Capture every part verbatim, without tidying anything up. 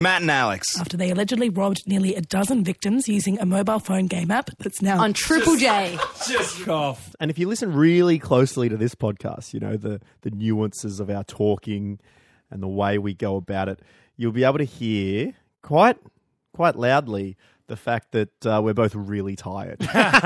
Matt and Alex. After they allegedly robbed nearly a dozen victims using a mobile phone game app that's now on Triple J. Just cough. And if you listen really closely to this podcast, you know, the, the nuances of our talking and the way we go about it, you'll be able to hear quite quite loudly the fact that uh, we're both really tired.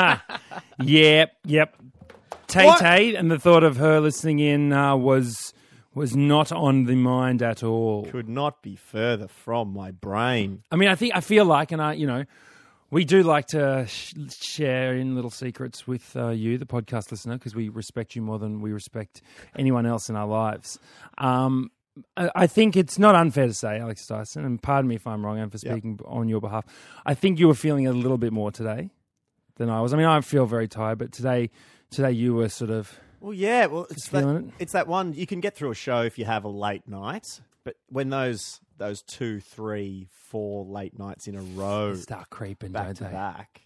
Yep, yep. Tay-Tay, and the thought of her listening in uh, was was not on the mind at all. Could not be further from my brain. I mean, I think I feel like, and I, you know, we do like to sh- share in little secrets with uh, you, the podcast listener, because we respect you more than we respect anyone else in our lives. Um, I, I think it's not unfair to say, Alex Dyson, and pardon me if I'm wrong, and for speaking yep. on your behalf, I think you were feeling a little bit more today than I was. I mean, I feel very tired, but today, today you were sort of. Well, yeah, well, it's that, it? it's that one, you can get through a show if you have a late night, but when those those two, three, four late nights in a row they start creeping, back don't to they? back,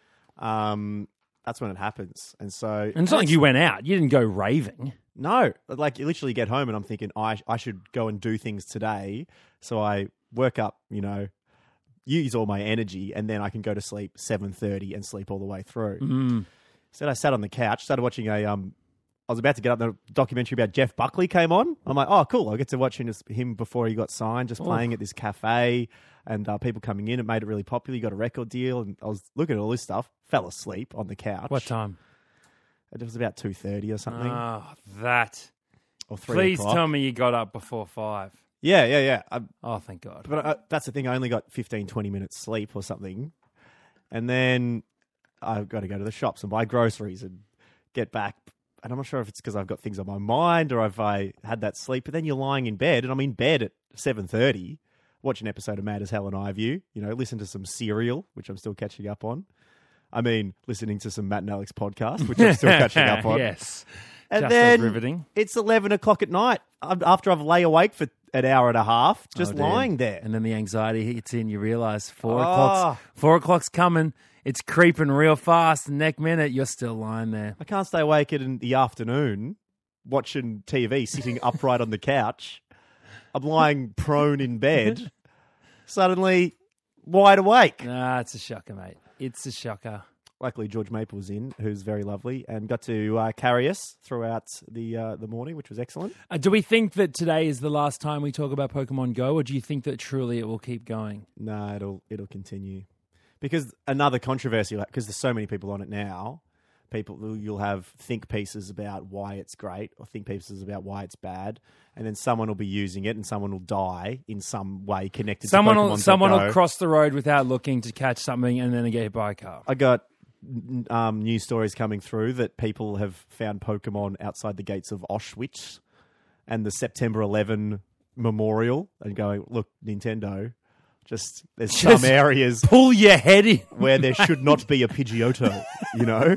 um, that's when it happens. And so... And it's not like you went out. You didn't go raving. No. Like, you literally get home and I'm thinking, I, I should go and do things today, so I work up, you know, use all my energy, and then I can go to sleep seven thirty and sleep all the way through. Mm. So I sat on the couch, started watching a... um. I was about to get up, the documentary about Jeff Buckley came on. I'm like, oh, cool. I'll get to watch him, him before he got signed, just playing oh. at this cafe and uh, people coming in. It made it really popular. He got a record deal. And I was looking at all this stuff, fell asleep on the couch. What time? It was about two thirty or something. Oh, that. Or three Please o'clock. tell me you got up before five. Yeah, yeah, yeah. I, oh, thank God. But I, that's the thing. I only got fifteen, twenty minutes sleep or something. And then I've got to go to the shops and buy groceries and get back. And I'm not sure if it's because I've got things on my mind or if I had that sleep. But then you're lying in bed, and I'm in bed at seven thirty, watch an episode of Mad as Hell and iView, you know, listen to some Serial, which I'm still catching up on. I mean, listening to some Matt and Alex podcast, which I'm still catching up on. Yes. And Just then as riveting. It's eleven o'clock at night after I've lay awake for an hour and a half, just oh, lying there. And then the anxiety hits in. You realise four, Oh. o'clock's, four o'clock's coming. It's creeping real fast. And next minute, you're still lying there. I can't stay awake in the afternoon watching T V, sitting upright on the couch. I'm lying prone in bed, suddenly wide awake. Nah, it's a shocker, mate. It's a shocker. Luckily, George Maple was in, who's very lovely, and got to uh, carry us throughout the uh, the morning, which was excellent. Uh, do we think that today is the last time we talk about Pokemon Go, or do you think that truly it will keep going? No, it'll it'll continue. Because another controversy, because there's so many people on it now, people you'll have think pieces about why it's great or think pieces about why it's bad, and then someone will be using it and someone will die in some way connected someone to Pokemon. Will, someone Go. will cross the road without looking to catch something and then get hit by a car. I got um, news stories coming through that people have found Pokemon outside the gates of Auschwitz and the September eleventh memorial and going, look, Nintendo... Just there's Just some areas pull your head in where there should not be a Pidgeotto, you know.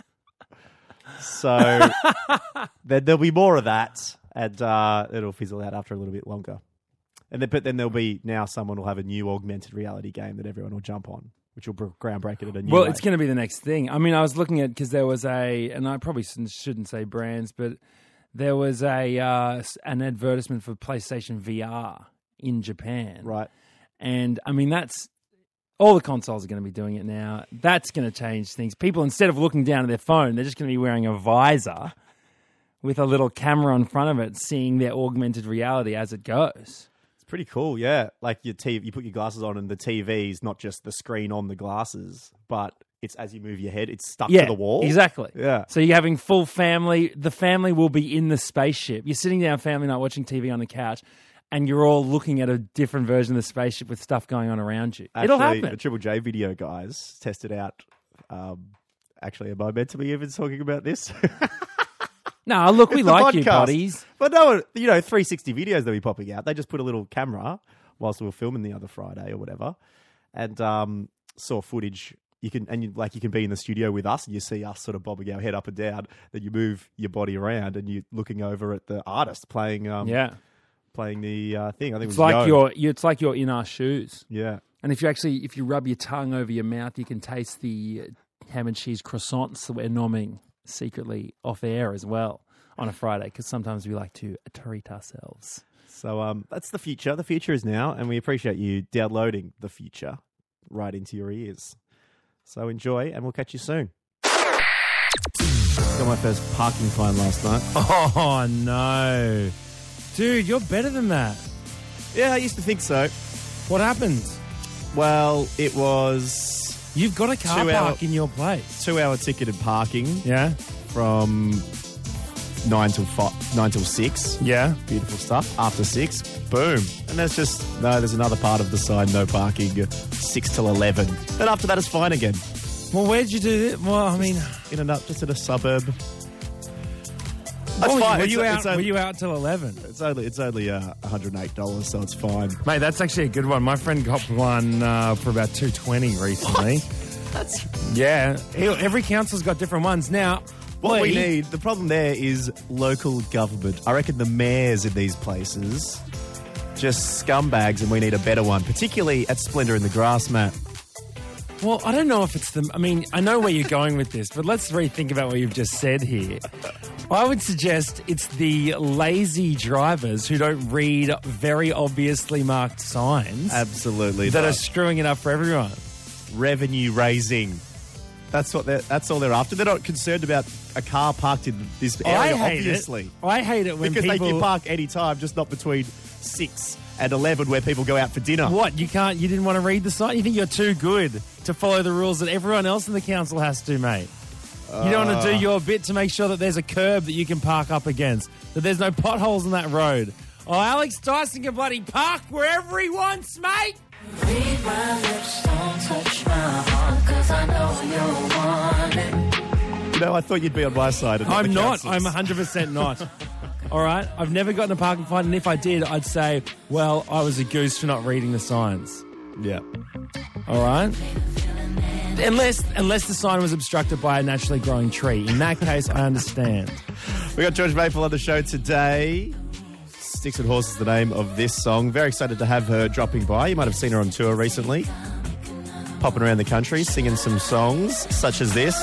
So then there'll be more of that, and uh, it'll fizzle out after a little bit longer. And then, but then there'll be now someone will have a new augmented reality game that everyone will jump on, which will be groundbreaking at a new. Well, way. it's going to be the next thing. I mean, I was looking at because there was a, and I probably shouldn't say brands, but there was a uh, an advertisement for PlayStation V R in Japan, right. And, I mean, that's... All the consoles are going to be doing it now. That's going to change things. People, instead of looking down at their phone, they're just going to be wearing a visor with a little camera in front of it, seeing their augmented reality as it goes. It's pretty cool, yeah. Like your T V, you put your glasses on and the T V is not just the screen on the glasses, but it's as you move your head, it's stuck yeah, to the wall. Exactly. Yeah. So you're having full family. The family will be in the spaceship. You're sitting down family night watching T V on the couch, and you're all looking at a different version of the spaceship with stuff going on around you. Actually, It'll happen. The Triple J video guys tested out. Um, actually, am I meant to be even talking about this? No, look, we It's the like you, podcast. buddies. But no, you know, three sixty videos they'll be popping out. They just put a little camera whilst we were filming the other Friday or whatever, and um, saw footage. You can and you, like you can be in the studio with us, and you see us sort of bobbing our head up and down. Then you move your body around, and you're looking over at the artist playing. Um, Yeah. Playing the uh, thing, I think It's it was like Yo. you're, it's like you're in our shoes. Yeah. And if you actually, if you rub your tongue over your mouth, you can taste the ham and cheese croissants that we're nomming secretly off air as well on a Friday, because sometimes we like to treat ourselves So um, that's the future. The future is now, and we appreciate you downloading the future right into your ears. So enjoy, and we'll catch you soon. Got my first parking fine last night. Oh, no. Dude, you're better than that. Yeah, I used to think so. What happened? Well, it was You've got a car Two park hour- in your place. two-hour ticketed parking Yeah? from nine till five, nine till six. Yeah? Beautiful stuff. After six, boom. And there's just, no, there's another part of the sign, no parking, six till eleven. Then after that, it's fine again. Well, where'd you do it? Well, I mean... In and up, just in a suburb. That's Oh, fine. Were It's- you, it's out, only- were you out till eleven? It's only it's only uh, one hundred eight dollars, so it's fine. Mate, that's actually a good one. My friend got one uh, for about two twenty recently. That's Yeah. Every council's got different ones. Now, what we Lee- need. The problem there is local government. I reckon the mayors in these places just scumbags, and we need a better one, particularly at Splendour in the Grass, Matt. Well, I don't know if it's the... I mean, I know where you're going with this, but let's rethink about what you've just said here. I would suggest it's the lazy drivers who don't read very obviously marked signs Absolutely, that not. are screwing it up for everyone. revenue raising. That's what they're, that's all they're after. They're not concerned about a car parked in this area, I hate obviously. it. I hate it when Because people... they can park any time, just not between six and eleven where people go out for dinner. What? You can't... You didn't want to read the sign? You think you're too good to follow the rules that everyone else in the council has to, mate? You don't want to do your bit to make sure that there's a curb that you can park up against, that there's no potholes in that road. Oh, Alex Dyson can bloody park wherever he wants, mate! Read my lips, don't touch my heart, 'cause I know you want it. You know, I thought you'd be on my side. And I'm the not. council's. I'm one hundred percent not. All right? I've never gotten a parking fine, and if I did, I'd say, well, I was a goose for not reading the signs. Yeah. All right? Unless, unless the sign was obstructed by a naturally growing tree. In that case, I understand. We got George Maple on the show today. Sticks and Horses is the name of this song. Very excited to have her dropping by. You might have seen her on tour recently. Popping around the country, singing some songs such as this.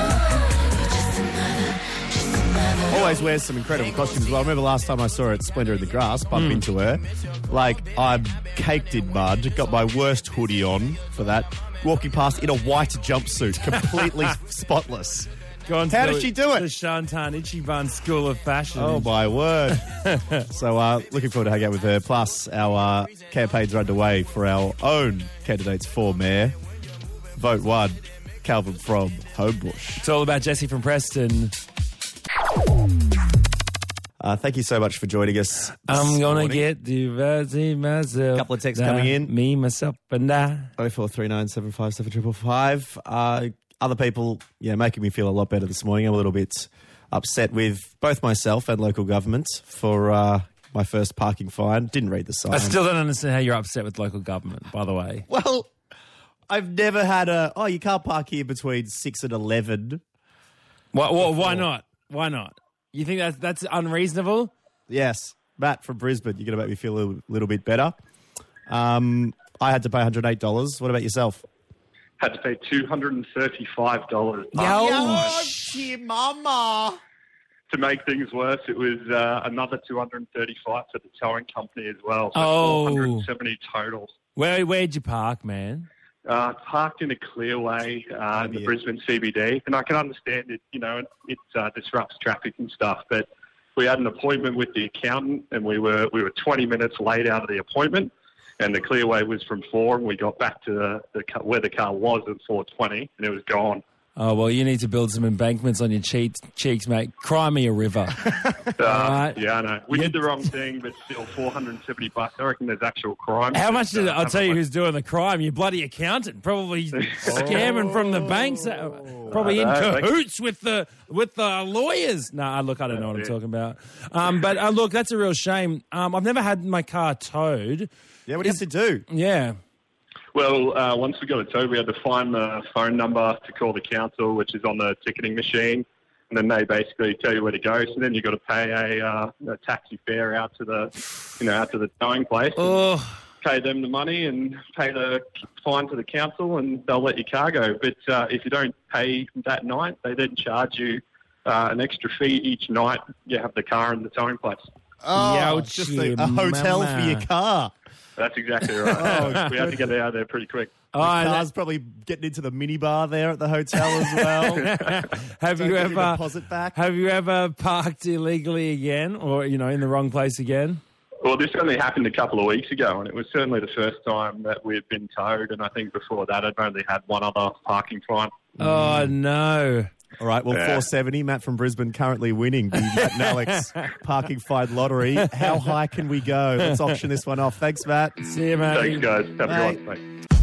Always wears some incredible costumes as well. I remember last time I saw her at Splendour in the Grass, bump into her. Like, I'm caked in mud, got my worst hoodie on for that. Walking past in a white jumpsuit, completely spotless. Gone to How the- did she do it? The Shantan Ichiban School of Fashion. Oh, my word. So, uh, looking forward to hanging out with her. Plus, our uh, campaigns are underway for our own candidates for mayor. Vote one, Calvin from Homebush. It's all about Jesse from Preston. Uh, thank you so much for joining us. I'm this gonna morning. get diverted myself. Couple of texts Nah, coming in. Me, myself, and I. oh four three nine seven five seven five five five. Uh, other people, yeah, making me feel a lot better this morning. I'm a little bit upset with both myself and local government for uh, my first parking fine. Didn't read the sign. I still don't understand how you're upset with local government, by the way. Well, I've never had a, oh, you can't park here between six and eleven. Why, why, why not? Why not? You think that's, that's unreasonable? Yes. Matt from Brisbane, you're going to make me feel a little, little bit better. Um, I had to pay one hundred eight dollars. What about yourself? Had to pay two hundred thirty-five dollars. Yo, mama. To make things worse, it was uh, another two hundred thirty-five for the towing company as well. So Oh. four hundred seventy total. Where, where'd you park, man? Uh, parked in a clearway uh, in the yeah. Brisbane C B D, and I can understand it. You know, it uh, disrupts traffic and stuff. But we had an appointment with the accountant, and we were we were twenty minutes late out of the appointment. And the clearway was from four, and we got back to the, the car, where the car was at four twenty, and it was gone. Oh, well, you need to build some embankments on your cheeks, cheeks mate. Cry me a river. Uh, right. Yeah, I know. We You- did the wrong thing, but still four hundred seventy bucks. I reckon there's actual crime. How much did it? Uh, I'll tell you who's doing the crime. Your bloody accountant, probably scamming from the banks, uh, probably in I know. cahoots with the with the lawyers. No, look, I don't know what I'm talking about. Um, but uh, look, that's a real shame. Um, I've never had my car towed. Yeah, what do you have to do? Yeah. Well, uh, once we got it towed, we had to find the phone number to call the council, which is on the ticketing machine, and then they basically tell you where to go. So then you've got to pay a, uh, a taxi fare out to the, you know, out to the towing place. Oh, Pay them the money and pay the fine to the council, and they'll let your car go. But uh, if you don't pay that night, they then charge you uh, an extra fee each night you have the car in the towing place. Oh, Ouchie, just a, a hotel mama. for your car. That's exactly right. Oh, we had to get out of there pretty quick. Oh, The and car's probably getting into the minibar there at the hotel as well. that- have Don't you get your ever deposit back. have you ever parked illegally again, or you know, in the wrong place again? Well, this only happened a couple of weeks ago, and it was certainly the first time that we'd been towed. And I think before that, I'd only had one other parking fine. Oh no! All right, well, Yeah. four seventy, Matt from Brisbane currently winning the Matt and Alex parking fine lottery. How high can we go? Let's auction this one off. Thanks, Matt. See you, mate. Thanks, guys. Have a Bye. good one. Thanks.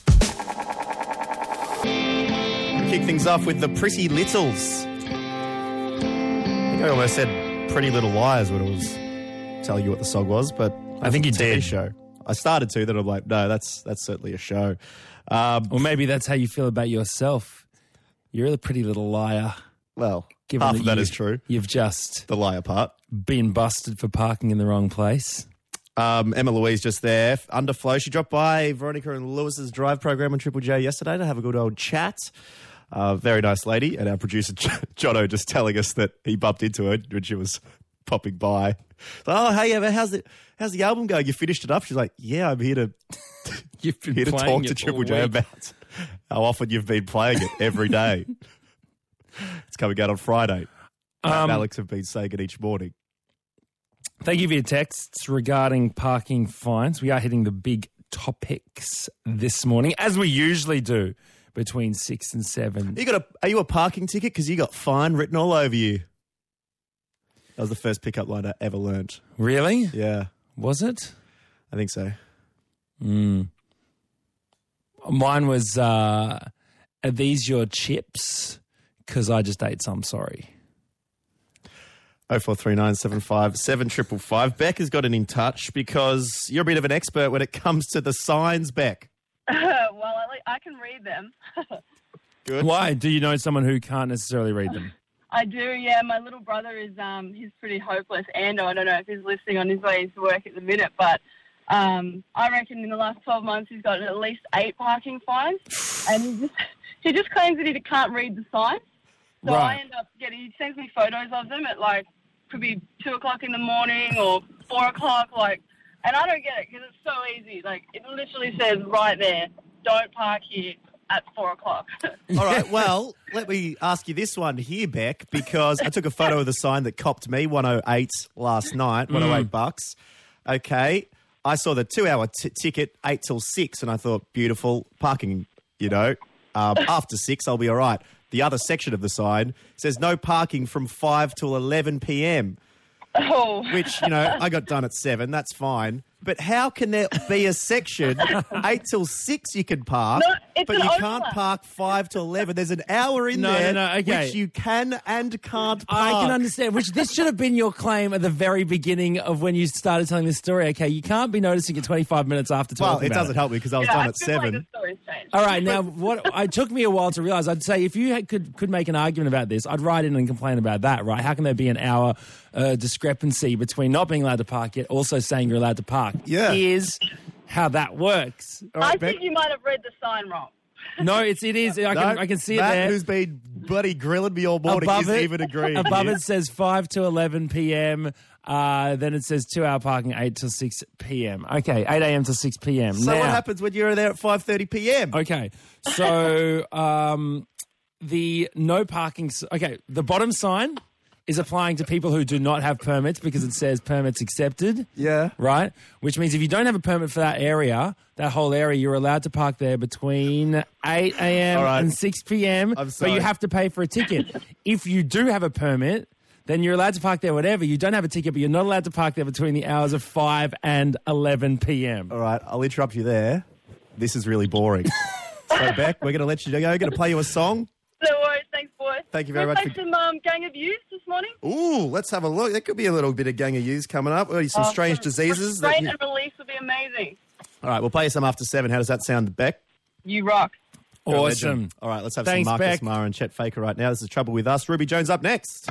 Kick things off with the Pretty Littles. I think I almost said Pretty Little Liars when I was telling you what the song was, but I think you it's a T V did. show. I started to, then I'm like, no, that's that's certainly a show. Um, Or maybe that's how you feel about yourself. You're a pretty little liar. well, Given half of that you- is true. You've just The liar part. been busted for parking in the wrong place. Um, Emma Louise just there. Underflow. She dropped by Veronica and Lewis's drive program on Triple J yesterday to have a good old chat. Uh, very nice lady. And our producer, Jono, just telling us that he bumped into her when she was popping by. Oh, hey, Emma, how's the, how's the album going? You finished it up? She's like, yeah, I'm here to, You've been here to playing talk to it Triple all J week. about how often you've been playing it every day. It's coming out on Friday. Matt Um, and Alex have been saying it each morning. Thank you for your texts regarding parking fines. We are hitting the big topics this morning, as we usually do, between six and seven. You got a? Are you a parking ticket? Because you got fine written all over you. That was the first pickup line I ever learned. Really? Yeah, Was it? I think so. Mm. Mine was, uh, are these your chips? Because I just ate some, sorry. Oh four three nine seven five seven triple five. Beck has gotten in touch because you're a bit of an expert when it comes to the signs, Beck. well, I, like, I can read them. Good. Why? Do you know someone who can't necessarily read them? I do, yeah. My little brother is, um, he's pretty hopeless. Ando, I don't know if he's listening on his way into work at the minute, but um, I reckon in the last twelve months he's got at least eight parking fines. And he just, he just claims that he can't read the signs. So Right. I end up getting, he sends me photos of them at like, could be two o'clock in the morning or four o'clock, like, and I don't get it because it's so easy. Like, it literally says right there, don't park here at four o'clock. All right, well, let me ask you this one here, Beck, because I took a photo of the sign that copped me one oh eight last night, one oh eight bucks. Okay, I saw the two-hour t- ticket, eight till six, and I thought, beautiful, parking, you know. Um, after six, I'll be all right. The other section of the sign says no parking from five till eleven p.m., oh. which, you know, I got done at seven. That's fine. But how can there be a section eight till six you can park, No, it's but an you can't overlap. park five to eleven? There's an hour in No, there no, no, okay. which you can and can't park. I can understand, which this should have been your claim at the very beginning of when you started telling this story. Okay, you can't be noticing it twenty-five minutes after talking Well, it about doesn't help me because I was Yeah, done I at feel like seven. the story's changed. All right, now what? It took me a while to realize. I'd say if you had, could could make an argument about this, I'd write in and complain about that. Right? How can there be an hour uh, discrepancy between not being allowed to park yet also saying you're allowed to park? Yeah. Here's how that works. All I right, Beck? think you might have read the sign wrong. No, it's it is. I can No, I can see Matt, it there. who's been bloody grilling me all morning, Above isn't it, even agreeing. above here. it says five to eleven p.m. Uh, then it says two hour parking eight to six p.m. Okay, eight a.m. to six p.m. So now, what happens when you're there at five thirty p.m.? Okay, so um, the no parking. s- Okay, the bottom sign is applying to people who do not have permits because it says permits accepted. Yeah. Right? Which means if you don't have a permit for that area, that whole area, you're allowed to park there between eight a.m. All right. and six p.m. I'm But sorry. you have to pay for a ticket. If you do have a permit, then you're allowed to park there whatever. You don't have a ticket, but you're not allowed to park there between the hours of five and eleven p.m. All right, I'll interrupt you there. This is really boring. So, Beck, we're going to let you go. We're going to play you a song. No worries. Thanks, boys. Thank you very we much played for- some um, Gang of Youths this morning. Ooh, let's have a look. There could be a little bit of gang of use coming up. Or some Oh, strange some diseases. That Restraint you... and release would be amazing. All right, we'll play you some after seven. How does that sound, Beck? You rock. You're a Awesome. legend. All right, let's have Thanks, some Marcus Beck. Mara and Chet Faker right now. This is Trouble With Us. Ruby Jones up next.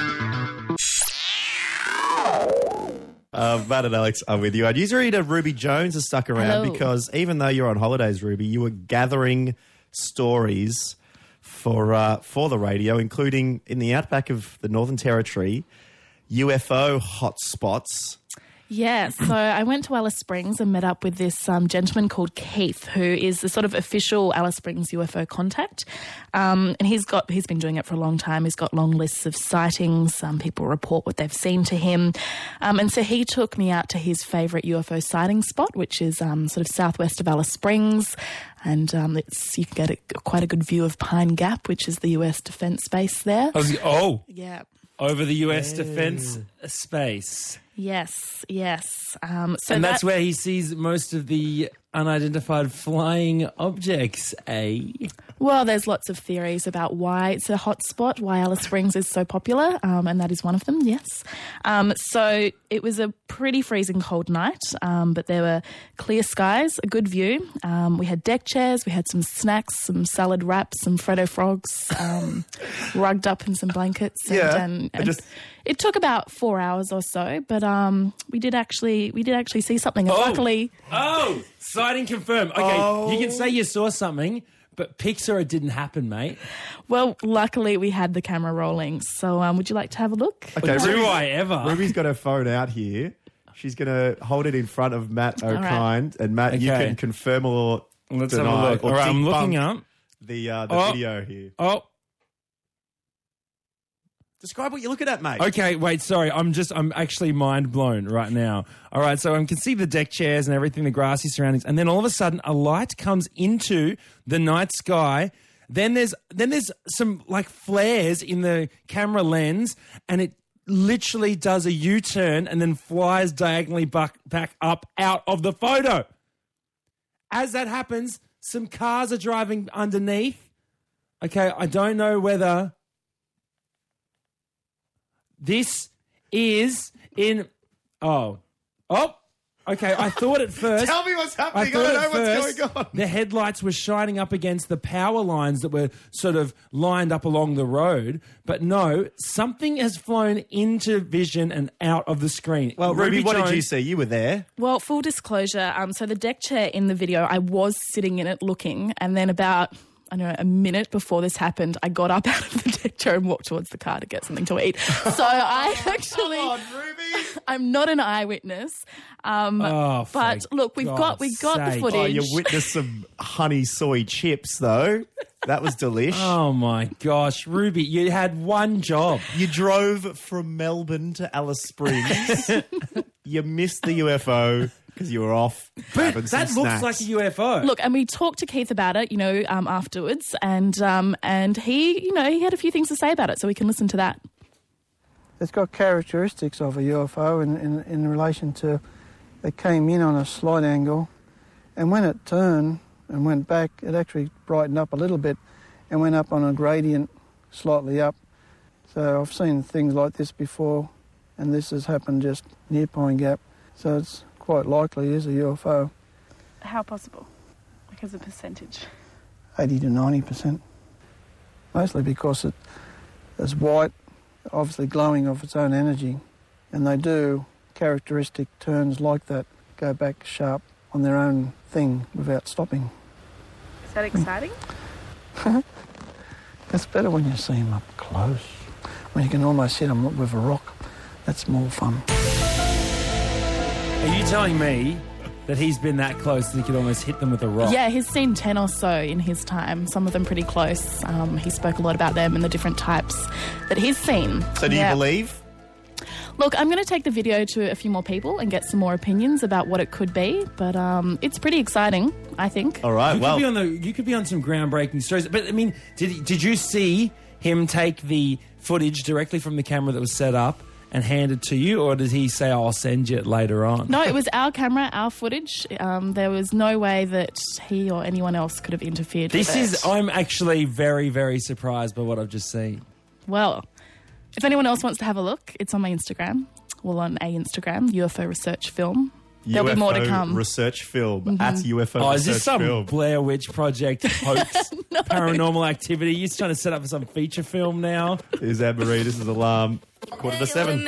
Uh, Matt and Alex are with you. Our user reader Ruby Jones has stuck around Hello. because even though you're on holidays, Ruby, you were gathering stories for uh, for the radio, including in the outback of the Northern Territory. U F O hotspots. Yeah, so I went to Alice Springs and met up with this um, gentleman called Keith, who is the sort of official Alice Springs U F O contact. Um, and he's got he's been doing it for a long time. He's got long lists of sightings. Um, people report what they've seen to him. Um, and so he took me out to his favourite U F O sighting spot, which is um, sort of southwest of Alice Springs. And um, it's you can get a, quite a good view of Pine Gap, which is the U S Defence base there. I was, oh, Yeah. over the U S defence space. Yes, yes. Um, so And that's that- where he sees most of the unidentified flying objects, eh? Well, there's lots of theories about why it's a hot spot, why Alice Springs is so popular, um, and that is one of them, yes. Um, so it was a pretty freezing cold night, um, but there were clear skies, a good view. Um, we had deck chairs, we had some snacks, some salad wraps, some Freddo frogs, um, rugged up in some blankets. And, Yeah, and, I and just- it took about four hours or so, but um, we did actually we did actually see something. And Oh. luckily, Oh, sighting confirmed. Okay, you can say you saw something, but Pixar, it didn't happen, mate. well, luckily we had the camera rolling. So, um, would you like to have a look? Okay, Do Ruby's- I ever? Ruby's got her phone out here. She's going to hold it in front of Matt right. O'Kind. And Matt, you Okay. can confirm or Let's deny have a look. or All right, I'm debunk looking up. the, uh, the Oh. video here. Oh, Describe what you're looking at, mate. okay, wait, sorry. I'm just, I'm actually mind blown right now. All right, so I can see the deck chairs and everything, the grassy surroundings, and then all of a sudden a light comes into the night sky. Then there's, then there's some like flares in the camera lens, and it literally does a U-turn and then flies diagonally back, back up out of the photo. As that happens, some cars are driving underneath. Okay, I don't know whether this is in. Oh. Oh. Okay, I thought at first. Tell me what's I happening. I, thought don't at know what's first going on. the headlights were shining up against the power lines that were sort of lined up along the road. But no, something has flown into vision and out of the screen. Well, Ruby, what did Jones- you see? You were there. Well, full disclosure, um, so the deck chair in the video, I was sitting in it looking, and then about, I don't know, a minute before this happened, I got up out of the deck chair and walked towards the car to get something to eat. So I actually, Come on, Ruby. I'm not an eyewitness. Um, Oh, for but look, we've got we got the God's sake. footage. Oh, you witnessed some honey soy chips, though. That was delish. Oh my gosh, Ruby, you had one job. You drove from Melbourne to Alice Springs. You missed the U F O because you were off. grabbing But some that looks snacks. like a U F O. Look, and we talked to Keith about it, you know, um, afterwards, and um, and he, you know, he had a few things to say about it, so we can listen to that. It's got characteristics of a U F O in, in, in relation to it came in on a slight angle, and when it turned and went back, it actually brightened up a little bit and went up on a gradient slightly up. So I've seen things like this before, and this has happened just near Pine Gap, so it's quite likely is a U F O, How possible? Like as a percentage? eighty to ninety percent. Mostly because it is white, obviously glowing of its own energy, and they do characteristic turns like that, go back sharp on their own thing without stopping. Is that exciting? It's better when you see them up close, when you can almost hit them with a rock. That's more fun. Are you telling me that he's been that close that he could almost hit them with a rock? Yeah, he's seen ten or so in his time, some of them pretty close. Um, he spoke a lot about them and the different types that he's seen. So do Yeah. you believe? Look, I'm going to take the video to a few more people and get some more opinions about what it could be, but um, it's pretty exciting, I think. All right, You well, could be on the. You could be on some groundbreaking stories. But I mean, did did you see him take the footage directly from the camera that was set up and hand it to you, or did he say, "I'll send you it later on"? No, it was our camera, our footage. Um, there was no way that he or anyone else could have interfered This with it. is. I'm actually very very surprised by what I've just seen. Well, if anyone else wants to have a look, it's on my Instagram. Well, on a Instagram, U F O Research Film. There'll U F O be more to come. Research film at U F O Oh, Research is this some film. Blair Witch Project hoax, paranormal activity? You're trying to set up for some feature film now? Is Anne Marie? This is Alarm. Quarter to seven.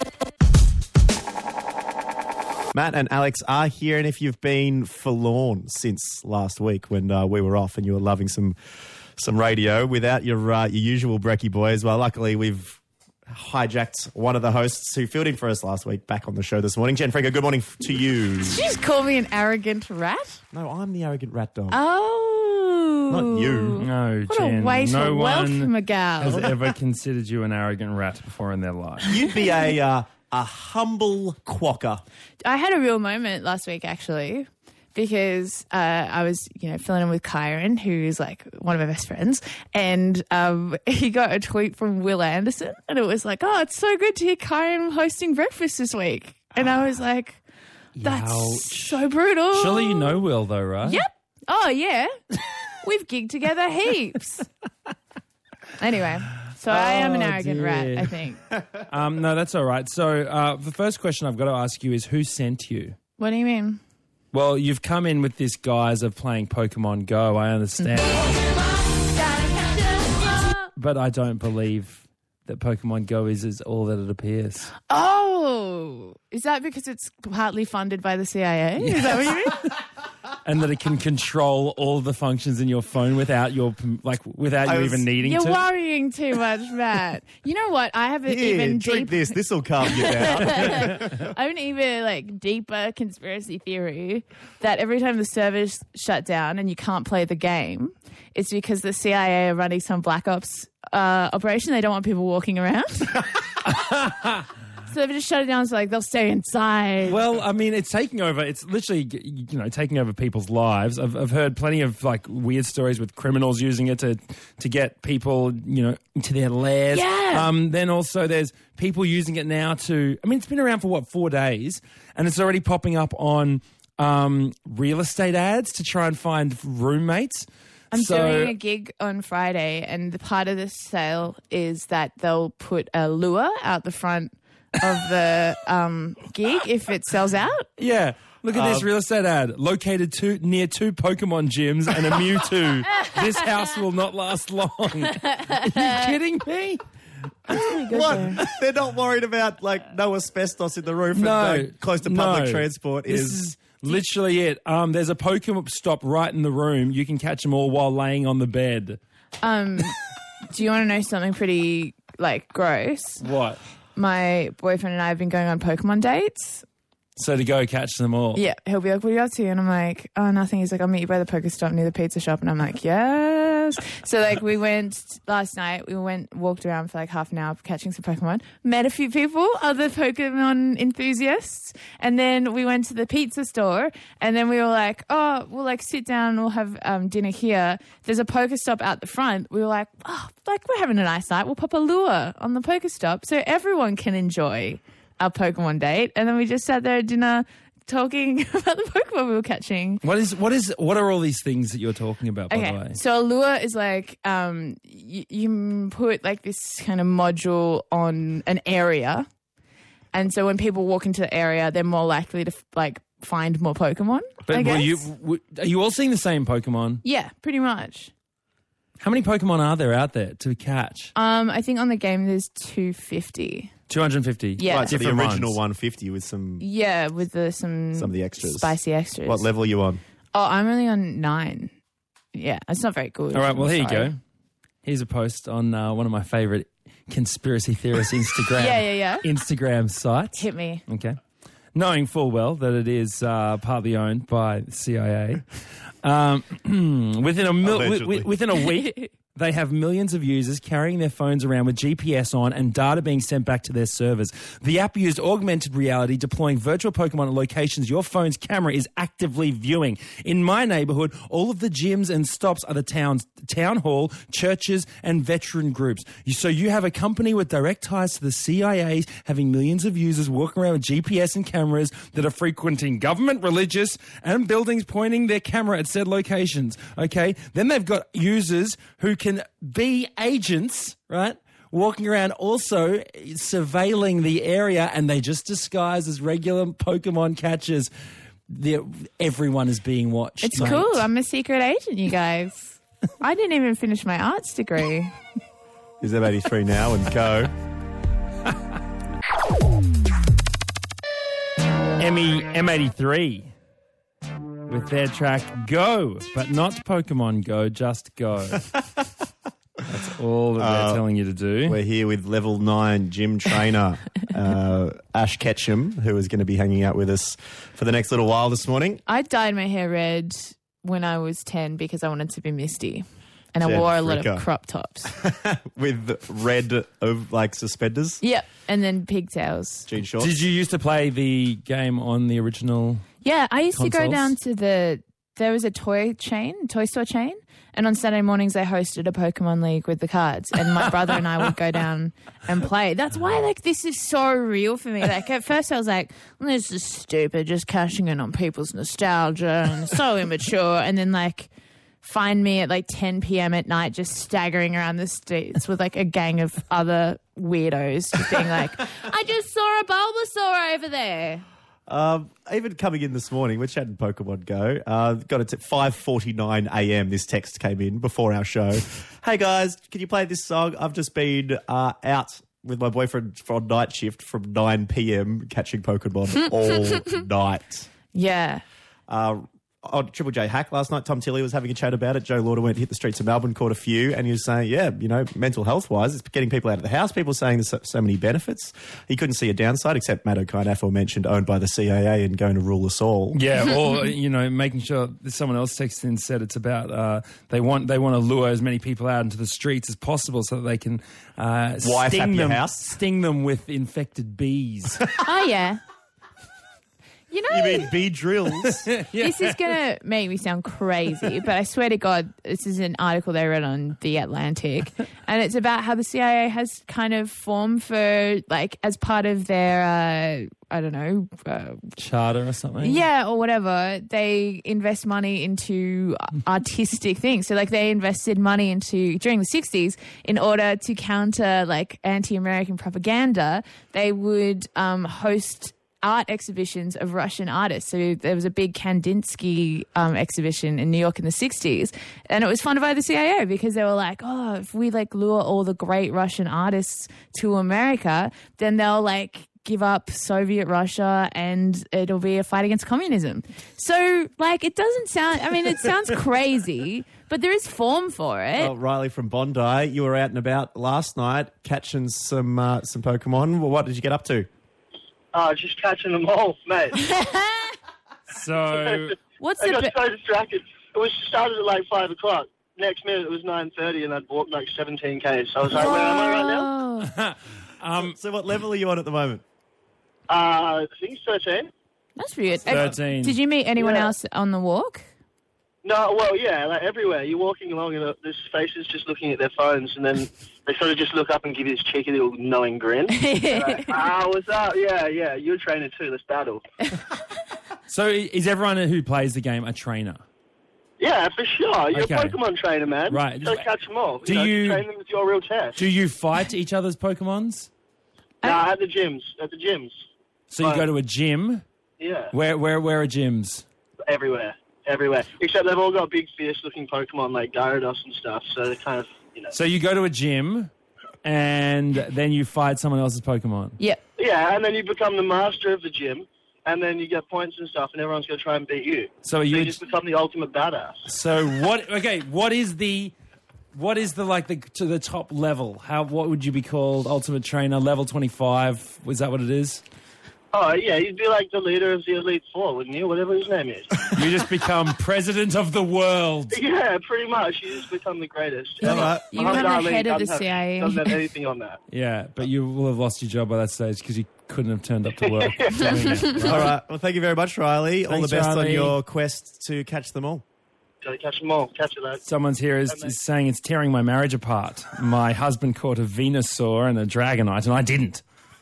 Matt and Alex are here, and if you've been forlorn since last week when uh, we were off and you were loving some some radio without your uh, your usual brekkie boys, well, luckily we've hijacked one of the hosts who filled in for us last week back on the show this morning. Jen Franco, good morning f- to you. Did you just call me an arrogant rat? No, I'm the arrogant rat dog. Oh. Not you. No, What Jen. a way to no welcome one a gal. has ever considered you an arrogant rat before in their life. You'd be a uh, a humble quokka. I had a real moment last week, actually, because uh, I was, you know, filling in with Kyron, who's like one of my best friends, and um, he got a tweet from Will Anderson, and it was like, "Oh, it's so good to hear Kyron hosting breakfast this week," and I was like, "That's Ouch. so brutal." Surely you know Will, though, right? Yep. Oh yeah, we've gigged together heaps. Anyway. So I am an Oh, arrogant dear. rat, I think. Um, no, that's all right. So uh, the first question I've got to ask you is who sent you? What do you mean? Well, you've come in with this guise of playing Pokemon Go, I understand. But I don't believe that Pokemon Go is, is all that it appears. Oh, is that because it's partly funded by the C I A? Is that what you mean? And that it can control all the functions in your phone without your like without I you was- even needing You're to. worrying too much, Matt. You know what? I have an Here, even drink deep, this. This will calm you down. I have an even like deeper conspiracy theory that every time the servers shut down and you can't play the game, it's because the C I A are running some black ops uh, operation. They don't want people walking around. So they've just shut it down so like they'll stay inside. Well, I mean, it's taking over. It's literally, you know, taking over people's lives. I've, I've heard plenty of like weird stories with criminals using it to to get people, you know, into their lairs. Yeah. Um. Then also, there's people using it now to. I mean, it's been around for what four days, and it's already popping up on um real estate ads to try and find roommates. I'm so, doing a gig on Friday, and the part of the sale is that they'll put a lure out the front of the um, gig if it sells out. Yeah. Look at this Um, real estate ad. Located two, near two Pokemon gyms and a Mewtwo. This house will not last long. Are you kidding me? What? They're not worried about like no asbestos in the roof No. and no, close to public no. transport. This Is is literally it. Um, there's a Pokemon stop right in the room. You can catch them all while laying on the bed. Um, do you want to know something pretty like gross? What? My boyfriend and I have been going on Pokemon dates. So to go catch them all. Yeah, he'll be like, "What are you up to?" And I'm like, "Oh, nothing." He's like, "I'll meet you by the Pokestop near the pizza shop." And I'm like, "Yes." So like we went last night. We went walked around for like half an hour catching some Pokemon. Met a few people, other Pokemon enthusiasts, and then we went to the pizza store. And then we were like, "Oh, we'll like sit down. We'll have um, dinner here." There's a Pokestop out the front. We were like, "Oh, like we're having a nice night. We'll pop a lure on the Pokestop so everyone can enjoy our Pokemon date." And then we just sat there at dinner talking about the Pokemon we were catching. What is what is what are all these things that you're talking about, by the way? Okay, so a lure is like um, you, you put like this kind of module on an area, and so when people walk into the area, they're more likely to like find more Pokemon. But I were guess. you w- are you all seeing the same Pokemon? Yeah, pretty much. How many Pokemon are there out there to catch? Um, I think on the game there's two fifty. two hundred fifty. Yeah. right, so the Different original ones. one hundred fifty with some. Yeah, with the, some Some of the extras. spicy extras. What level are you on? Oh, I'm only on nine. Yeah, it's not very good. All right, well, I'm here you sorry. go. Here's a post on uh, one of my favourite conspiracy theorists Instagram. Yeah, yeah, yeah. Instagram sites. Hit me. Okay. Knowing full well that it is uh, partly owned by the C I A. Um, within a mil- wi- Allegedly. within a week, they have millions of users carrying their phones around with G P S on and data being sent back to their servers. The app used augmented reality, deploying virtual Pokemon at locations your phone's camera is actively viewing. In my neighborhood, all of the gyms and stops are the town's town hall, churches, and veteran groups. You- So you have a company with direct ties to the C I A having millions of users walking around with G P S and cameras that are frequenting government, religious, and buildings pointing their camera at said locations. Okay? Then they've got users who can be agents, right? Walking around also surveilling the area, and they just disguise as regular Pokemon catchers. They're, everyone is being watched. It's mate. cool. I'm a secret agent, you guys. I didn't even finish my arts degree. Is M eighty-three now and go. Emmy M eighty-three with their track Go, but not Pokemon Go, just Go. That's all that they're Uh, telling you to do. We're here with level nine gym trainer uh, Ash Ketchum, who is going to be hanging out with us for the next little while this morning. I dyed my hair red when I was ten because I wanted to be Misty. And I Jen wore a lot Fricker. of crop tops. With red, ov- like, suspenders, Yep. And then pigtails. jean shorts. Did you used to play the game on the original? Yeah, I used to go Consoles? down to the, there was a toy chain, toy store chain. And on Saturday mornings, they hosted a Pokemon League with the cards. And my brother and I would go down and play. That's why, like, this is so real for me. Like, at first I was like, this is stupid, just cashing in on people's nostalgia and so immature. And then, like, find me at, like, ten p.m. at night just staggering around the streets with, like, a gang of other weirdos just being like, I just saw a Bulbasaur over there. Um, even coming in this morning, we're chatting Pokemon Go. Uh, got it at five forty-nine a.m. This text came in before our show. Hey guys, can you play this song? I've just been uh, out with my boyfriend for night shift from nine p.m. catching Pokemon all night. Yeah. Uh, on Triple J Hack last night, Tom Tilley was having a chat about it. Joe Lauder went to hit the streets of Melbourne, caught a few, and he was saying, yeah, you know, mental health-wise, it's getting people out of the house. People saying there's so, so many benefits. He couldn't see a downside, except Matt O'Kine, aforementioned, owned by the C A A and going to rule us all. Yeah, or you know, making sure someone else texted in and said it's about uh, they want they want to lure as many people out into the streets as possible so that they can uh, Wife sting happy them, house? sting them with infected bees. Oh, yeah. You know, You mean bee drills? this is going to make me sound crazy, but I swear to God, this is an article they read on The Atlantic, and it's about how the C I A has kind of formed for, like, as part of their, uh, I don't know, uh, Charter or something. yeah, or whatever, they invest money into artistic things. So, like, they invested money into, during the sixties, in order to counter, like, anti-American propaganda, they would um, host art exhibitions of Russian artists. So there was a big Kandinsky um, exhibition in New York in the sixties, and it was funded by the C I A because they were like, oh, if we, like, lure all the great Russian artists to America, then they'll, like, give up Soviet Russia and it'll be a fight against communism. So, like, it doesn't sound, I mean, it sounds crazy, but there is form for it. Well, Riley from Bondi, you were out and about last night catching some uh, some Pokemon. Well, what did you get up to? Oh, just catching them all, mate. So What's I the... got Be- so distracted. It was started at like five o'clock. Next minute it was nine thirty, and I'd walked like seventeen k's. So I was like, where am I right now? Oh, um, So what level are you on at the moment? Uh, I think it's thirteen. that's weird. thirteen. Did you meet anyone Yeah. else on the walk? No, well, yeah, like everywhere. You're walking along and uh, there's faces just looking at their phones, and then they sort of just look up and give you this cheeky little knowing grin. They're like, ah, what's up? Yeah, yeah, you're a trainer too. Let's battle. So is everyone who plays the game a trainer? Yeah, for sure. You're Okay. a Pokemon trainer, man. Right. You gotta catch them all. Do you, know, you- train them with your real test? Do you fight each other's Pokemons? Nah, at the gyms. At the gyms. So you Right. go to a gym. Yeah. Where where where are gyms? Everywhere. Everywhere. Except they've all got big, fierce-looking Pokemon like Gyarados and stuff, so they're kind of, you know... So you go to a gym, and then you fight someone else's Pokemon. Yep. Yeah, and then you become the master of the gym, and then you get points and stuff, and everyone's going to try and beat you. So So you. you just become the ultimate badass. So what? Okay, what is the? What is the like the to the top level? How what would you be called? Ultimate Trainer level twenty five? Was that what it is? Oh, yeah, you'd be like the leader of the Elite Four, wouldn't you? Whatever his name is. You just become president of the world. Yeah, pretty much. You just become the greatest. All right. You Muhammad become the Ali head of the doesn't C I A. Have, doesn't have anything on that. Yeah, but you will have lost your job by that stage because you couldn't have turned up to work. doing it. All right. Well, thank you very much, Riley. all Thanks, the best on Riley. your quest to catch them all. Gotta catch them all. Catch it, lad. Someone's here is, is saying it's tearing my marriage apart. My husband caught a Venusaur and a Dragonite, and I didn't.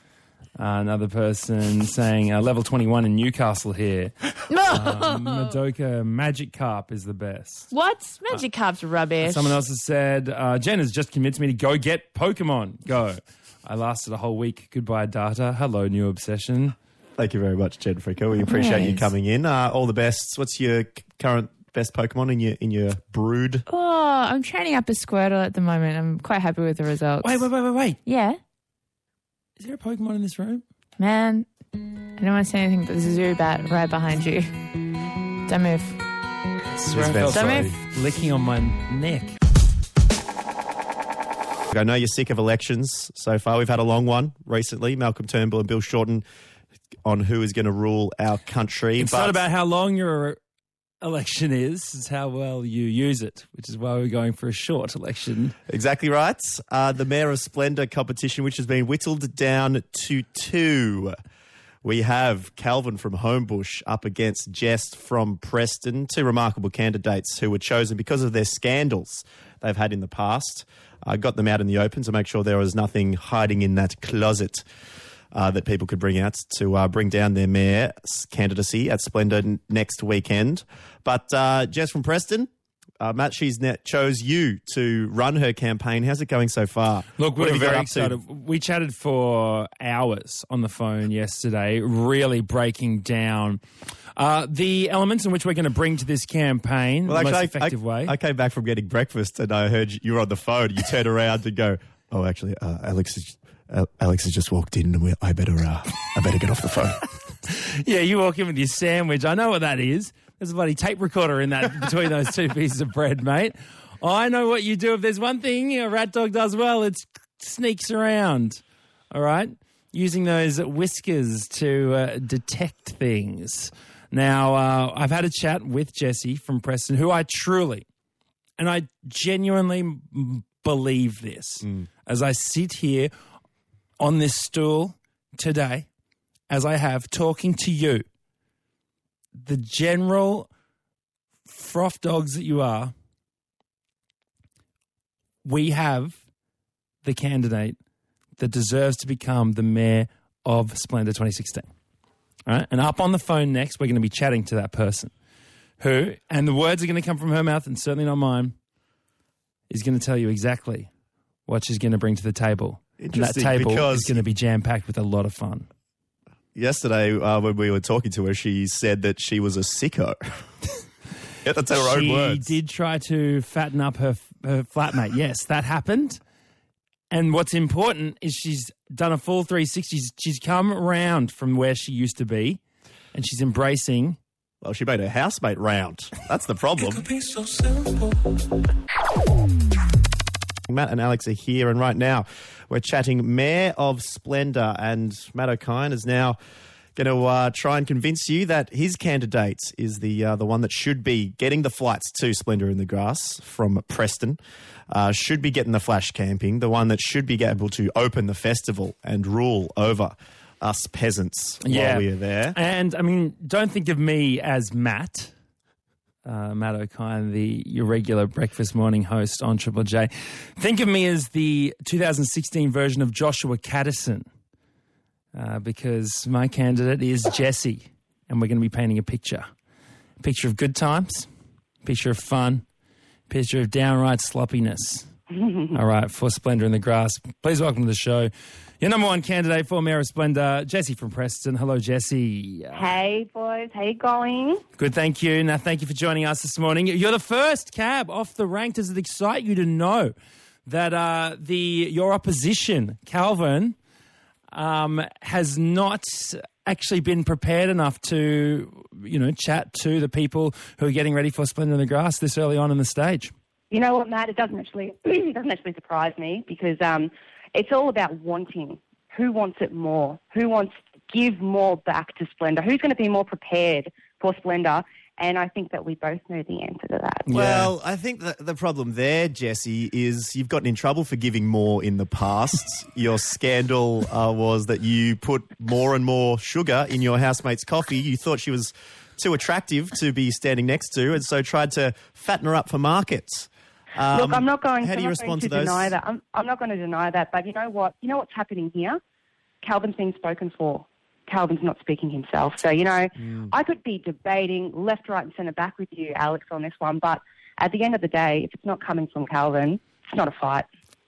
Uh, another person saying uh, level twenty-one in Newcastle here. Uh, Madoka Magikarp is the best. What? Magikarp's rubbish. Someone else has said, uh, Jen has just convinced me to go get Pokemon. Go. I lasted a whole week. Goodbye, data. Hello, new obsession. Thank you very much, Jen Fricker. We appreciate you Nice. coming in. Uh, all the best. What's your c- current best Pokemon in your in your brood? Oh, I'm training up a Squirtle at the moment. I'm quite happy with the results. Wait, wait, wait, wait, wait. Yeah, Is there a Pokemon in this room? man. I don't want to say anything, but there's a Zubat right behind you. Don't move. This is where I Don't felt move. licking on my neck. I know you're sick of elections so far. We've had a long one recently. Malcolm Turnbull and Bill Shorten on who is going to rule our country. It's but not about how long your election is, it's how well you use it, which is why we're going for a short election. Exactly right. Uh, the Mayor of Splendour competition, which has been whittled down to two. We have Calvin from Homebush up against Jess from Preston, two remarkable candidates who were chosen because of their scandals they've had in the past. I uh, got them out in the open to make sure there was nothing hiding in that closet uh, that people could bring out to uh, bring down their mayor's candidacy at Splendour n- next weekend. But uh, Jess from Preston, uh, Matt, she's net chose you to run her campaign. How's it going so far? Look, What we're have you got very up to? excited. We chatted for hours on the phone yesterday, really breaking down uh, the elements in which we're going to bring to this campaign Well, the actually, most effective I, way. I came back from getting breakfast and I heard you were on the phone. You turn around and go, "Oh, actually, uh, Alex, is, uh, Alex has just walked in, and we, I better, uh, I better get off the phone." Yeah, you walk in with your sandwich. I know what that is. There's a bloody tape recorder in that between those two pieces of bread, mate. I know what you do. If there's one thing a rat dog does well, it sneaks around. All right, using those whiskers to uh, detect things. Now, uh, I've had a chat with Jessie from Preston, who I truly, and I genuinely m- believe this, Mm. as I sit here on this stool today, as I have, talking to you, the general froth dogs that you are, we have the candidate that deserves to become the mayor of Splendour twenty sixteen. All right? And up on the phone next, we're going to be chatting to that person who, and the words are going to come from her mouth and certainly not mine, is going to tell you exactly what she's going to bring to the table. And that Interesting, table because- is going to be jam-packed with a lot of fun. Yesterday, uh, when we were talking to her, she said that she was a sicko. Yeah, that's her own She words. did try to fatten up her, her flatmate. Yes, that happened. And what's important is she's done a full three sixty. She's, she's come around from where she used to be, and she's embracing. Well, she made her housemate round. That's the problem. Matt and Alex are here, and right now we're chatting Mayor of Splendour, and Matt O'Kine is now going to uh, try and convince you that his candidate is the uh, the one that should be getting the flights to Splendour in the Grass from Preston, uh, should be getting the flash camping, the one that should be able to open the festival and rule over us peasants Yeah. while we are there. And, I mean, don't think of me as Matt. Uh, Matt O'Kine, the your regular breakfast morning host on Triple J. Think of me as the two thousand sixteen version of Joshua Caddison, uh, because my candidate is Jessie, and we're going to be painting a picture. A picture of good times, a picture of fun, a picture of downright sloppiness. All right, for Splendour in the Grass. Please welcome to the show your number one candidate for Mayor of Splendour, Jessie from Preston. Hello, Jessie. Hey, boys. How you going? Good, thank you. Now, thank you for joining us this morning. You're the first cab off the rank. Does it excite you to know that uh, the your opposition, Calvin, um, has not actually been prepared enough to, you know, chat to the people who are getting ready for Splendour in the Grass this early on in the stage? You know what, Matt? It doesn't actually it doesn't actually surprise me because um, it's all about wanting. Who wants it more? Who wants to give more back to Splendour? Who's going to be more prepared for Splendour? And I think that we both know the answer to that. Well, I think the, the problem there, Jessie, is you've gotten in trouble for giving more in the past. Your scandal uh, was that you put more and more sugar in your housemate's coffee. You thought she was too attractive to be standing next to, and so tried to fatten her up for markets. Um, Look, I'm not going. How I'm do you not respond going to, to those? deny that. I'm, I'm not going to deny that. But you know what? You know what's happening here? Calvin's being spoken for. Calvin's not speaking himself. So you know, Mm. I could be debating left, right, and centre back with you, Alex, on this one. But at the end of the day, if it's not coming from Calvin, it's not a fight.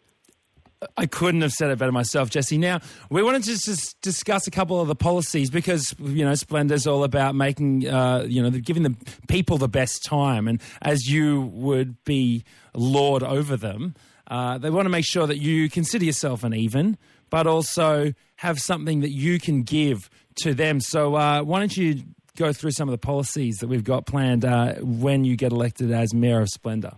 I couldn't have said it better myself, Jessie. Now, we wanted to just discuss a couple of the policies because, you know, Splendour's all about making, uh, you know, giving the people the best time. And as you would be lord over them, uh, they want to make sure that you consider yourself an even, but also have something that you can give to them. So uh, why don't you go through some of the policies that we've got planned uh, when you get elected as Mayor of Splendour?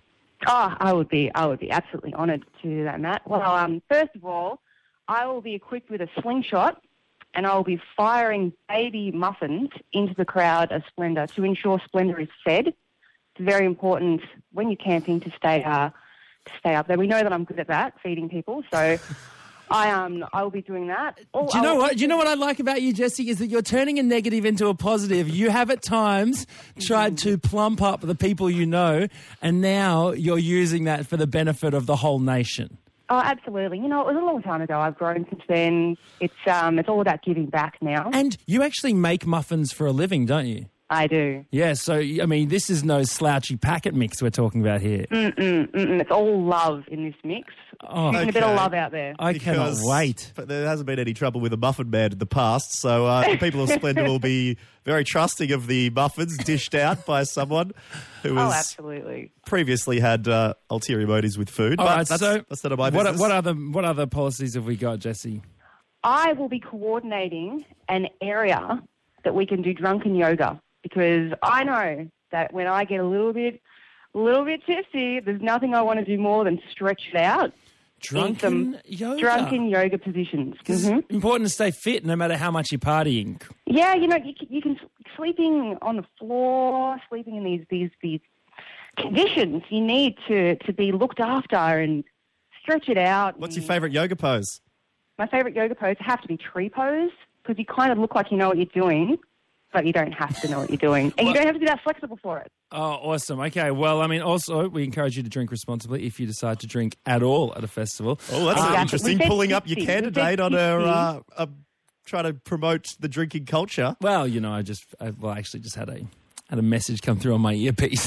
Oh, I would be, I would be absolutely honoured to do that, Matt. Well, um, first of all, I will be equipped with a slingshot, and I will be firing baby muffins into the crowd of Splendour to ensure Splendour is fed. It's very important when you're camping to stay, uh, to stay up there. We know that I'm good at that, feeding people, so I um I will be doing that. Oh, Do you know I'll- what? Do you know what I like about you, Jessie? Is that you're turning a negative into a positive. You have at times tried to plump up the people you know, and now you're using that for the benefit of the whole nation. Oh, absolutely. You know, it was a long time ago. I've grown since then. It's um, it's all about giving back now. And you actually make muffins for a living, don't you? I do. Yeah, so, I mean, this is no slouchy packet mix we're talking about here. Mm-mm, mm-mm. It's all love in this mix. Oh, Shooting a bit of okay. love out there. I cannot Because- wait. But there hasn't been any trouble with the muffin man in the past, so uh, the people of Splendour will be very trusting of the muffins dished out by someone who Oh, has absolutely. previously had uh, ulterior motives with food. All but right, that's, so that's none of my what, business. what, other, what other policies have we got, Jessie? I will be coordinating an area that we can do drunken yoga, because I know that when I get a little bit, a little bit tipsy, there's nothing I want to do more than stretch it out. Drunken some yoga? Drunken yoga positions. It's Mhm. important to stay fit no matter how much you're partying. Yeah, you know, you can, you can sleeping on the floor, sleeping in these these these conditions. You need to to be looked after and stretch it out. What's your favourite yoga pose? My favourite yoga pose have to be tree pose, because you kind of look like you know what you're doing, but you don't have to know what you're doing, and you don't have to be that flexible for it. Oh, awesome. Okay, well, I mean, also, we encourage you to drink responsibly if you decide to drink at all at a festival. Oh, that's Exactly. interesting. We said Pulling up your tipsy. We said candidate on a, tipsy. uh, a trying to promote the drinking culture. Well, you know, I just, I, well, I actually just had a had a message come through on my earpiece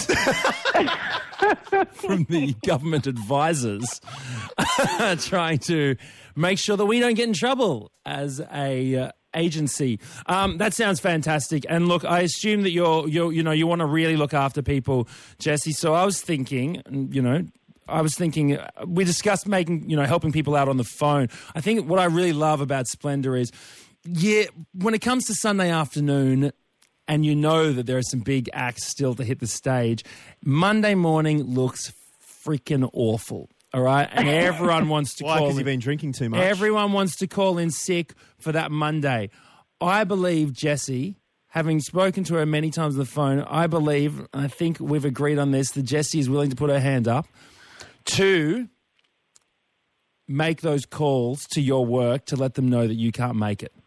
from the government advisors trying to make sure that we don't get in trouble as a uh, agency. Um, that sounds fantastic. And look, I assume that you're, you're, you know, you want to really look after people, Jessie. So I was thinking, you know, I was thinking, uh, we discussed making, you know, helping people out on the phone. I think what I really love about Splendour is, yeah, when it comes to Sunday afternoon, and you know that there are some big acts still to hit the stage, Monday morning looks freaking awful. All right, and everyone wants to Why? call. Because in. you've been drinking too much. Everyone wants to call in sick for that Monday. I believe Jessie, having spoken to her many times on the phone, I believe, and I think we've agreed on this, that Jessie is willing to put her hand up to make those calls to your work to let them know that you can't make it.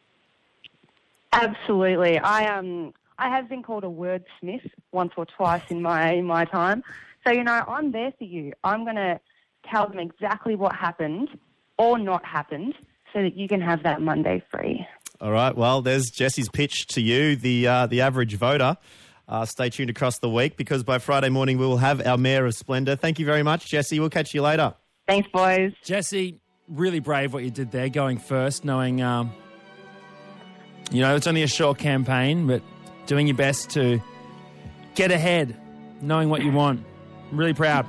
Absolutely. I um I have been called a wordsmith once or twice in my in my time. So, you know, I'm there for you. I'm going to tell them exactly what happened or not happened so that you can have that Monday free. All right. Well, there's Jessie's pitch to you, the uh, the average voter. Uh, stay tuned across the week, because by Friday morning we will have our Mayor of Splendour. Thank you very much, Jessie. We'll catch you later. Thanks, boys. Jessie, really brave what you did there, going first, knowing, um, you know, it's only a short campaign, but doing your best to get ahead, knowing what you want. I'm really proud.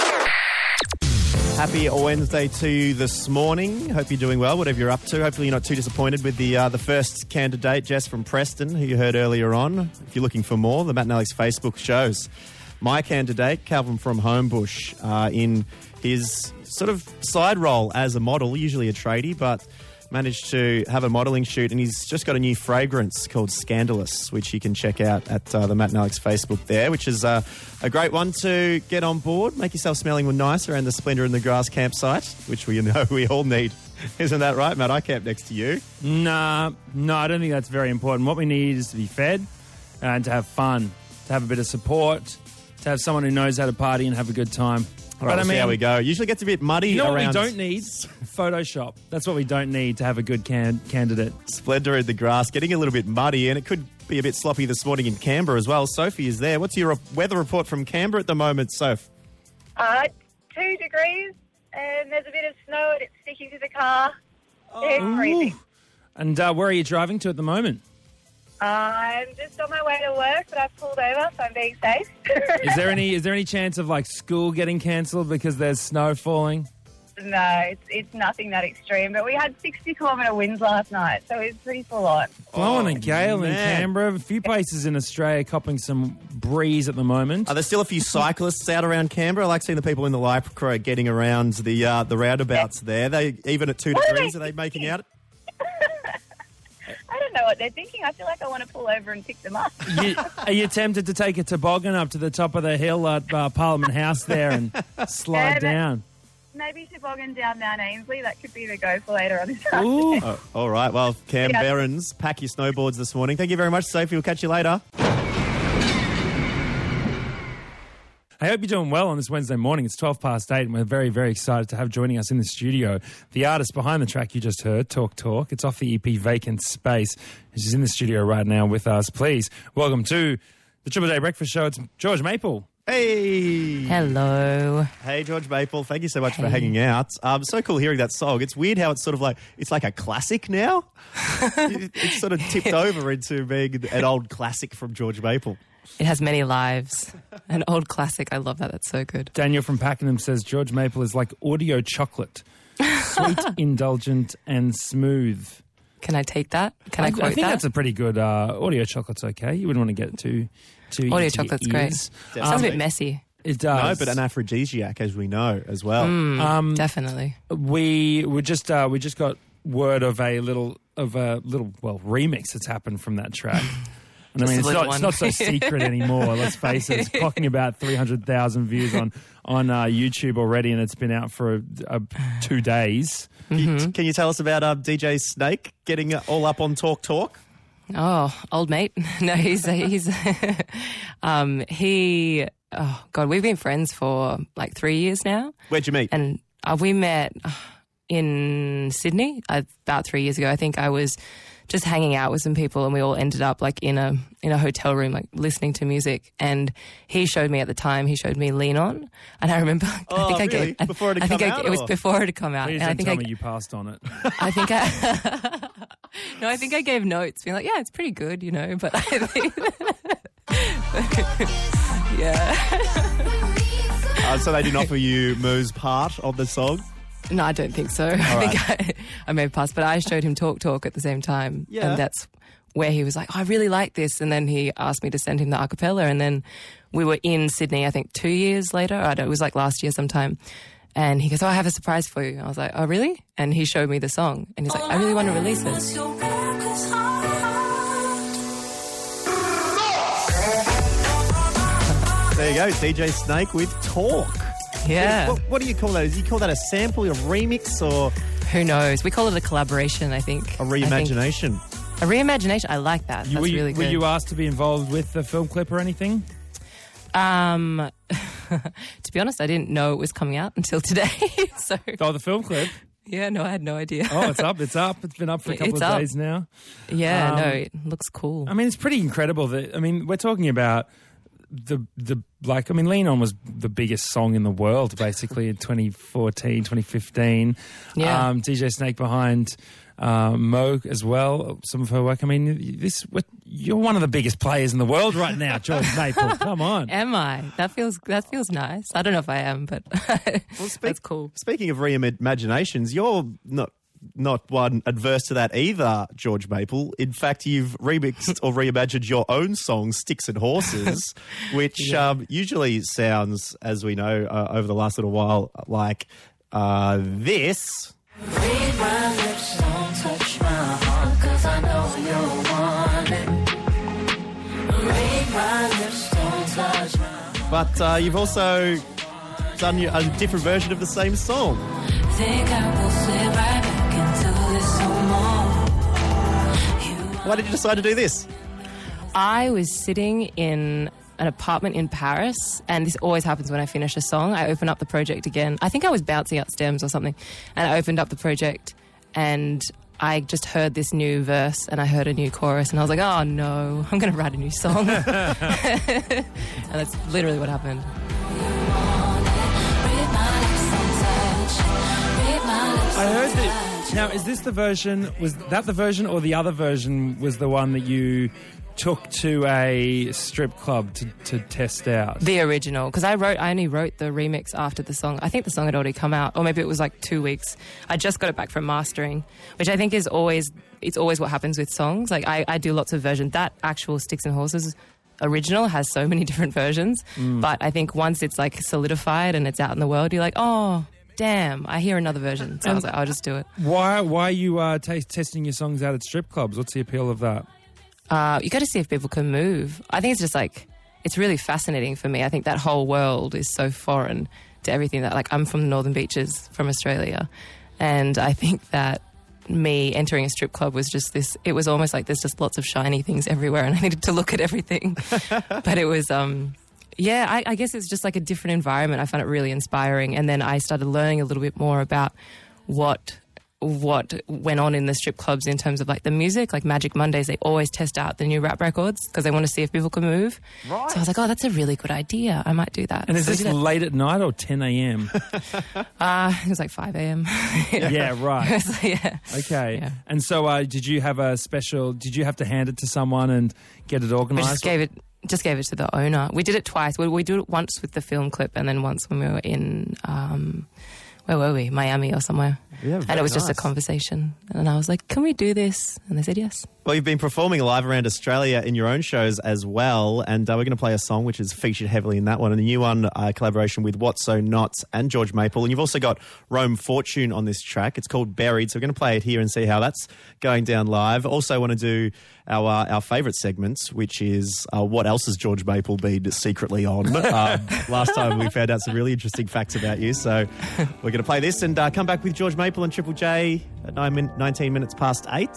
Happy Wednesday to you this morning. Hope you're doing well, whatever you're up to. Hopefully you're not too disappointed with the uh, the first candidate, Jess from Preston, who you heard earlier on. If you're looking for more, the Matt and Alex Facebook shows. My candidate, Calvin from Homebush, uh, in his sort of side role as a model, usually a tradie, but managed to have a modelling shoot, and he's just got a new fragrance called Scandalous, which you can check out at uh, the Matt and Alex Facebook there, which is uh, a great one to get on board, make yourself smelling nice around the Splendour in the Grass campsite, which we know we all need. Isn't that right, Matt? I camp next to you. Nah, no, I don't think that's very important. What we need is to be fed and to have fun, to have a bit of support, to have someone who knows how to party and have a good time. All right, but we'll I mean, see how we go. It usually gets a bit muddy you know around. what we don't need? Photoshop. That's what we don't need to have a good can- candidate. Splendour in the Grass, getting a little bit muddy, and it could be a bit sloppy this morning in Canberra as well. Sophie is there. What's your weather report from Canberra at the moment, Soph? Uh, two degrees, and there's a bit of snow, and it's sticking to the car. It's freezing. And uh, where are you driving to at the moment? I'm just on my way to work, but I've pulled over, so I'm being safe. Is there any is there any chance of like school getting cancelled because there's snow falling? no, it's it's nothing that extreme. But we had sixty kilometre winds last night, so it's pretty full on. Blowing a gale in man. Canberra. A few places in Australia copping some breeze at the moment. Are there still a few cyclists out around Canberra? I like seeing the people in the Lycra getting around the uh, the roundabouts there. They even at two What are degrees, they are they making out? I don't know what they're thinking. I feel like I want to pull over and pick them up. You, are you tempted to take a toboggan up to the top of the hill at uh, Parliament House there and slide Yeah, but- down? Maybe toboggan down Mount Ainslie. That could be the go for later on this Ooh. afternoon. Oh, all right. Well, Canberrans, pack your snowboards this morning. Thank you very much, Sophie. We'll catch you later. I hope you're doing well on this Wednesday morning. It's twelve past eight and we're very, very excited to have joining us in the studio the artist behind the track you just heard, Talk Talk. It's off the E P Vacant Space. She's in the studio right now with us. Please welcome to the Triple J Breakfast Show. It's George Maple. Hey. Hello. Hey, George Maple. Thank you so much Hey. for hanging out. Um, so cool hearing that song. It's weird how it's sort of like, it's like a classic now. It- it's sort of tipped over into being an old classic from George Maple. It has many lives. An old classic. I love that. That's so good. Daniel from Pakenham says George Maple is like audio chocolate. Sweet, indulgent and smooth. Can I take that? Can I, I, quote I think that? that's a pretty good uh, audio chocolate's okay. You wouldn't want to get it too too Audio into your chocolate's great. ears. Sounds a bit messy. It does. No, but an aphrodisiac, as we know, as well. Mm, Um, definitely. We we just uh, we just got word of a little of a little well remix that's happened from that track. And I Just mean, a it's little not, it's one. not so secret anymore. Let's face it. It's clocking about three hundred thousand views on on uh, YouTube already, and it's been out for a, a, two days. Can, you, can you tell us about uh, D J Snake getting uh, all up on Talk Talk? Oh, old mate. No, he's he's um he. Oh God, we've been friends for like three years now. Where'd you meet? And uh, we met uh, in Sydney uh, about three years ago. I think I was just hanging out with some people, and we all ended up like in a in a hotel room, like listening to music. And he showed me at the time. He showed me "Lean On," and I remember. Oh, I think I really? gave, I- Before it had I think come I, out, it was or? before it had come out. Please and I don't think tell I, me you passed on it. I think I. No, I think I gave notes, being like, "Yeah, it's pretty good," you know. But I think, yeah. Uh, so they didn't offer you Moo's part of the song? No, I don't think so. I think I, I may have passed, but I showed him Talk Talk at the same time. Yeah. And that's where he was like, oh, I really like this. And then he asked me to send him the a cappella. And then we were in Sydney, I think two years later. I don't, it was like last year sometime. And he goes, oh, I have a surprise for you. I was like, oh, really? And he showed me the song. And he's like, I really want to release it. There you go, D J Snake with Talk. Yeah. What, what do you call that? Do you call that a sample, a remix, or Who knows? We call it a collaboration, I think. a I think- reimagination? A reimagination. I like that. That's were, you, really were good. you asked to be involved with the film clip or anything? Um, to be honest, I didn't know it was coming out until today. So Oh, the film clip. yeah, no, I had no idea. Oh, it's up. It's up. It's been up for a couple It's of up. days now. Yeah, Um, no, it looks cool. I mean, it's pretty incredible that, I mean, we're talking about the, the like, I mean, Lean On was the biggest song in the world, basically, in twenty fourteen, twenty fifteen. Yeah. Um, D J Snake behind uh, Mo as well, some of her work. I mean, this what, you're one of the biggest players in the world right now, George Maple. Come on. Am I? That feels that feels nice. I don't know if I am, but that's cool. Speaking of reimaginations, you're not not one adverse to that either, George Maple. In fact, you've remixed or reimagined your own song, Sticks and Horses, which Yeah. um, usually sounds, as we know, uh, over the last little while, like uh, this. Read my lips, don't touch my heart, 'cause I know you want it. Read my lips, don't touch my heart. But uh, you've also done your- a different version of the same song. Think I will sit right back into this some more. Why did you decide to do this? I was sitting in an apartment in Paris, and this always happens when I finish a song. I open up the project again. I think I was bouncing up stems or something, and I opened up the project, and I just heard this new verse, and I heard a new chorus, and I was like, oh no, I'm going to write a new song. And that's literally what happened. I heard that. Now, is this the version? Was that the version, or the other version was the one that you took to a strip club to, to test out? The original, because I wrote, I only wrote the remix after the song. I think the song had already come out, or maybe it was like two weeks. I just got it back from mastering, which I think is always, it's always what happens with songs. Like I, I do lots of versions. That actual Sticks and Horses original has so many different versions, Mm. but I think once it's like solidified and it's out in the world, you're like, oh, damn, I hear another version. So I was like, I'll just do it. Why, why are you uh, t- testing your songs out at strip clubs? What's the appeal of that? Uh, you got to see if people can move. I think it's just like, it's really fascinating for me. I think that whole world is so foreign to everything that, like, I'm from the Northern Beaches, from Australia. And I think that me entering a strip club was just this, it was almost like there's just lots of shiny things everywhere and I needed to look at everything. But it was, um, yeah, I, I guess it's just like a different environment. I found it really inspiring. And then I started learning a little bit more about what what went on in the strip clubs in terms of like the music. Like Magic Mondays, they always test out the new rap records because they want to see if people can move. Right. So I was like, oh, that's a really good idea. I might do that. And is so this late at night or ten a.m.? uh, it was like five a.m. Yeah, right. So, yeah. Okay. Yeah. And so uh, did you have a special, did you have to hand it to someone and get it We organised? just gave it just gave it to the owner. We did it twice. We, we did it once with the film clip and then once when we were in, um, where were we? Miami or somewhere. Yeah, and very it was just a nice. conversation. And I was like, can we do this? And they said yes. Well, you've been performing live around Australia in your own shows as well, and uh, we're going to play a song which is featured heavily in that one, and a new one, uh, collaboration with What's So Not and George Maple, and you've also got Rome Fortune on this track. It's called Buried, so we're going to play it here and see how that's going down live. Also want to do our uh, our favourite segment, which is uh, what else has George Maple been secretly on? um, last time we found out some really interesting facts about you, so we're going to play this and uh, come back with George Maple and Triple J at nine min- nineteen minutes past eight.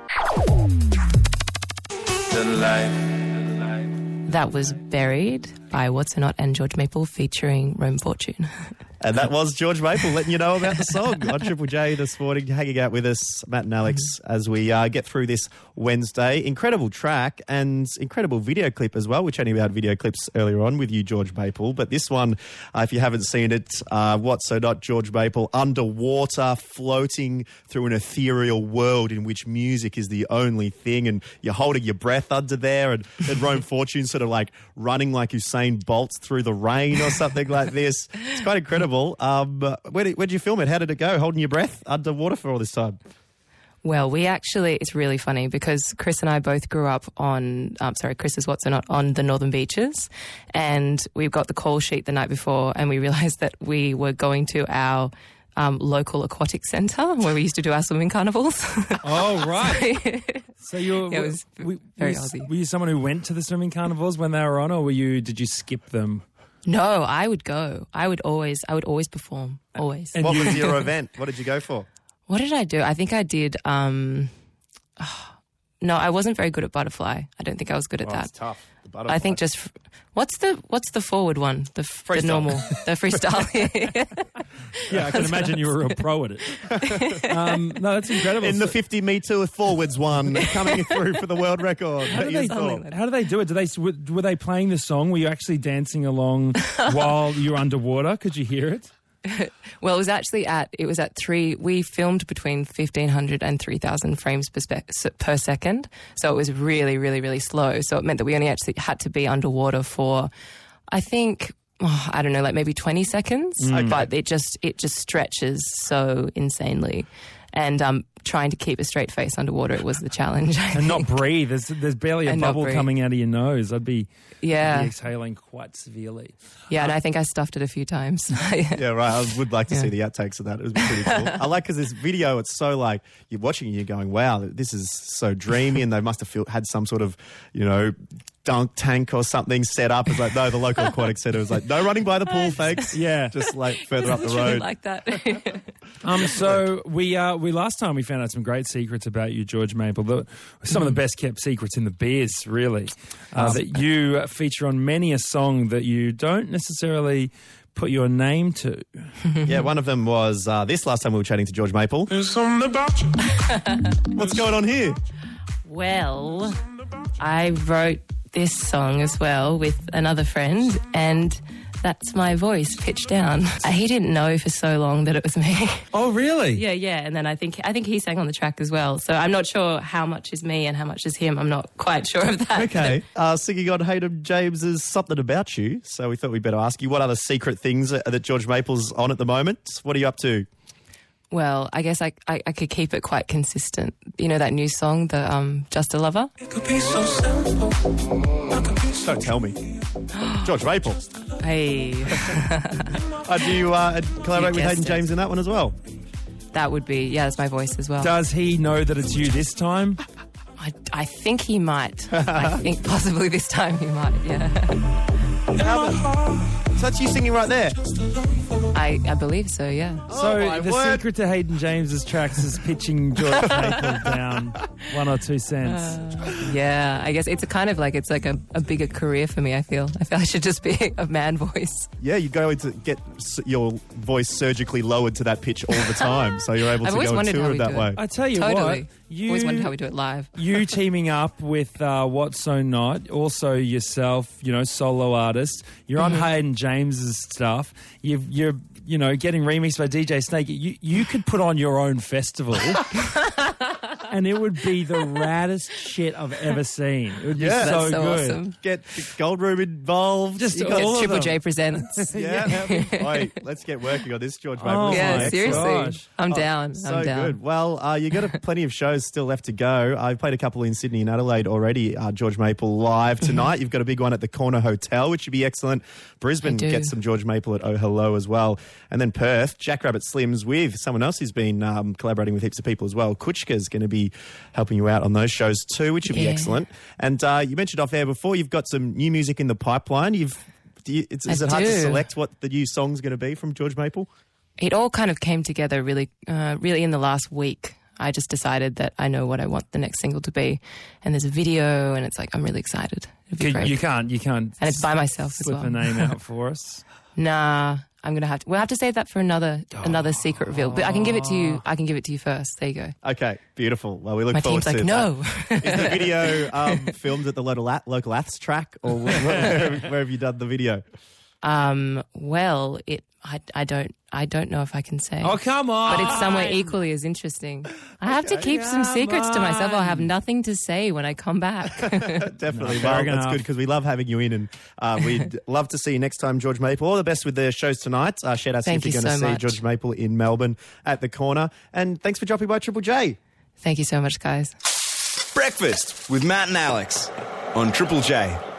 That was Buried by What's So Not and George Maple featuring Rome Fortune. And that was George Maple letting you know about the song on Triple J this morning, hanging out with us, Matt and Alex, as we uh, get through this Wednesday. Incredible track and incredible video clip as well. We chatting about video clips earlier on with you, George Maple. But this one, uh, if you haven't seen it, uh, What's So Not George Maple, underwater, floating through an ethereal world in which music is the only thing, and you're holding your breath under there, and then Rome Fortune sort of like running like Usain Bolt through the rain or something like this. It's quite incredible. Um, where did, where did you film it? How did it go? Holding your breath underwater for all this time? Well, we actually, it's really funny because Chris and I both grew up on, um, sorry, Chris is What's So Not, on the Northern Beaches. And we got the call sheet the night before and we realised that we were going to our um, local aquatic centre where we used to do our swimming carnivals. Oh, right. So you Yeah, it was were, very were, Aussie. you, were you someone who went to the swimming carnivals when they were on, or were you? Did you skip them? No, I would go. I would always, I would always perform. Always. And what was your event? What did you go for? What did I do? I think I did, um, no, I wasn't very good at butterfly. I don't think I was good at Oh, that. it's tough. The butterfly. I think just, what's the, what's the forward one? The, f- the Freestyle. normal, the freestyle. Yeah, I can imagine you were a pro at it. Um, no, that's incredible. In the So- fifty metre forwards one, coming through for the world record. How do, they, how do they do it? Do they were, were they playing the song? Were you actually dancing along while you were underwater? Could you hear it? Well, it was actually at, it was at three, we filmed between fifteen hundred and three thousand frames per, spe- per second. So it was really, really, really slow. So it meant that we only actually had to be underwater for, I think, oh, I don't know, like maybe twenty seconds. Mm. But it just, it just stretches so insanely. And um, trying to keep a straight face underwater, it was the challenge. I And not think. breathe. There's, there's barely a And not bubble breathe. coming out of your nose. I'd be, Yeah. I'd be exhaling quite severely. Yeah, and I think I stuffed it a few times. Yeah, right. I would like to Yeah. see the outtakes of that. It was pretty cool. I like because this video, it's so like you're watching and you're going, wow, this is so dreamy. And they must have feel, had some sort of, you know, dunk tank or something set up. It's like, no, the local aquatic centre was like, no running by the pool, thanks. Yeah. Just like further up the It's really road. like that. Um, so we uh, we last time we found out some great secrets about you, George Maple. The, some of the best kept secrets in the biz, really. Uh, that you feature on many a song that you don't necessarily put your name to. Yeah, one of them was uh, this last time we were chatting to George Maple. There's something about you. What's going on here? Well, I wrote this song as well with another friend, and That's my voice pitched down. Uh, he didn't know for so long that it was me. Oh, really? Yeah, yeah. And then I think I think he sang on the track as well. So I'm not sure how much is me and how much is him. I'm not quite sure of that. Okay. Uh, singing on Hayden James's Something About You. So we thought we'd better ask you, what other secret things that George Maple's on at the moment? What are you up to? Well, I guess I, I, I could keep it quite consistent. You know that new song, the um, Just a Lover? It could be so simple. I could be so Don't tell me. George Maple. Hey. uh, do you uh, collaborate You with Hayden guessed it. James in that one as well? That would be, yeah, that's my voice as well. Does he know that it's you this time? I, I think he might. I think possibly this time he might, yeah. So that's you singing right there? I, I believe so, yeah. So Oh, my the word. secret to Hayden James's tracks is pitching George Maple down one or two cents. Uh, yeah, I guess it's a kind of like, it's like a, a bigger career for me, I feel. I feel I should just be a man voice. Yeah, you go into get s- your voice surgically lowered to that pitch all the time, so you're able I've to always go and wondered how tour we it that do it. way. I tell you Totally. what, you Always wondered how we do it live. you teaming up with uh, What's So Not, also yourself, you know, solo artist. You're on Mhm. Hayden James's stuff. You've, you're, you know, getting remixed by D J Snake. You you could put on your own festival, and it would be the raddest shit I've ever seen. It would Yeah. be so, That's so good. awesome. Get the Gold Room involved. Just You all got- of Triple them. J presents. yeah. Wait, let's get working on this, George Maple. Oh, This is Yeah, my excellent. seriously. gosh. I'm Oh, down. So I'm down. good. Well, uh, you got a, plenty of shows still left to go. I've played a couple in Sydney and Adelaide already. Uh, George Maple live tonight. You've got a big one at the Corner Hotel, which should be excellent. Brisbane I do. gets some George Maple at Oh Hello as well. And then Perth, Jackrabbit Slims with someone else who's been um, collaborating with heaps of people as well. Kuchka's going to be helping you out on those shows too, which should be Yeah. excellent. And uh, you mentioned off air before, you've got some new music in the pipeline. You've do you, it's, is I it hard to do. select what the new song's going to be from George Maple? It all kind of came together really, uh, really in the last week. I just decided that I know what I want the next single to be, and there's a video, and it's like I'm really excited. It'll be Could- great. You can't, you can't. And it's by myself as slip well. a name out for us. Nah, I'm gonna have to. We'll have to save that for another another secret reveal. But I can give it to you. I can give it to you first. There you go. Okay, beautiful. Well, we look My forward team's to like, no. that. Is the video um, filmed at the local, Ath- local Aths track, or where, where, where have you done the video? Um, well, it. I, I don't. I don't know if I can say. Oh, come on. But it's somewhere equally as interesting. I have to keep some Come secrets to myself. I'll have on. nothing to say when I come back. Definitely. No, well, fair that's enough. good because we love having you in, and uh, we'd love to see you next time, George Maple. All the best with the shows tonight. Uh, shout out to you if Thank you're you going to so see much. George Maple in Melbourne at the Corner. And thanks for dropping by Triple J. Thank you so much, guys. Breakfast with Matt and Alex on Triple J.